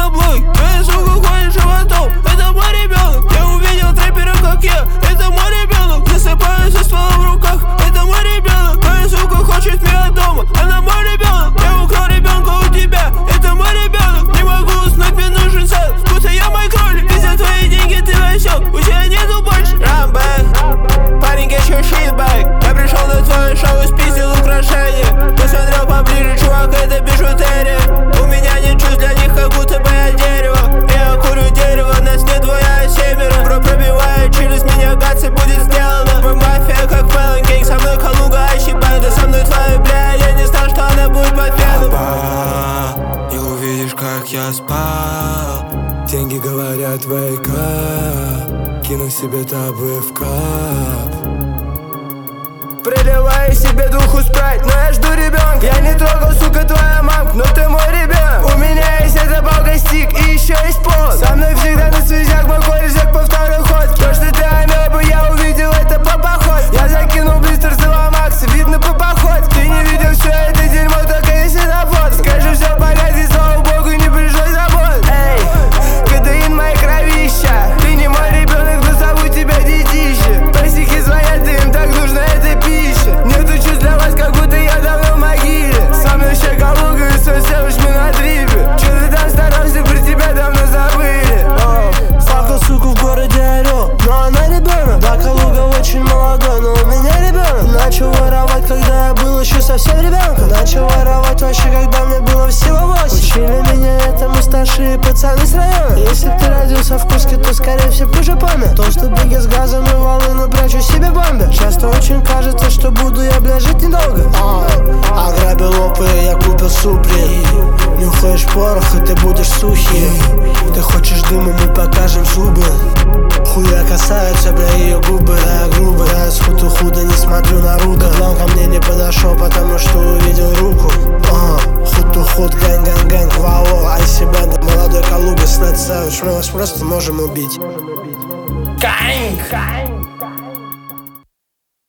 на блок. Твоя сука ходит животом, это мой ребенок. Я увидел трэпера, как я, это мой ребенок. Засыпаю со стволом в руках, это мой ребенок. Твоя сука хочет меня дома, она мой ребенок. Я украл ребенка у тебя, это мой ребенок. Не могу уснуть, мне нужен сон, будто я мой кролик. И за твои деньги ты васек, у тебя нету больше. Run back, парень, get your shit back. Я пришел на твое шоу и спиздил украшения. Посмотрел поближе, чувак, это бижутерия. У меня нет чувств для них, как будто бы я дерево. Я курю дерево, нас не двое, а семеро. Бро пробивает через меня, гаться будет сделано. Мы мафия, как Фэллон Гейнг, со мной Калуга, Айщибанда. Со мной твоя бля, я не знал, что она будет по фену. Папа, не увидишь, как я спал. Деньги говорят, wake up. Кину себе таблы в кап. Приливаю себе духу спрайт, но я жду ребенка. Я не трогал, сука, твоя мамка, но ты мой ребенок. У меня есть эта палка стик и еще есть пол. Со мной всегда на связях, мой колледжек по второй ход. То, что ты амебу, я увидел это по поход. Я закинул блистер с Макса, видно по походке. Ты не видел все это дерьмо, только если на фото. Скажи все погоди, слава богу, не пришлось работать. Эй, кадеин моей кровища. Ты не мой ребенок, но зову тебя детище. Пасеки звонят, ты им так нужна эта пища. Нету чувств для вас, как будто я давно в могиле. Со мной еще Калуга и совсем уж мы на дрипе. Че ты там старался, про тебя давно забыли. Факел, суку, в городе орел, но она ребенок. Да, Калуга очень молодой, но у меня ребенок. Начал воровать, когда я был еще совсем ребенком. Начал воровать вообще, когда мне было всего 8. Учили меня этому старшие пацаны с района. Если ты родился в Курске, то скорее всего уже помню то, что беги с газом и волыну прячу себе бомбе. Часто очень кажется, что буду я, бля, жить недолго. Ограбил опы, я купил супли. Нюхаешь порох, и ты будешь сухий. Ты хочешь дыма, мы покажем зубы. Хуя касаются, бля, ее губы. Я грубо, я схуду худо, не смотрю на руку. Он ко мне не подошел, потому что увидел руку. Худ, гэнг, вау, Айщибанда. Молодой Калуга, снэт сэвидж. Мы вас просто можем убить. Gang.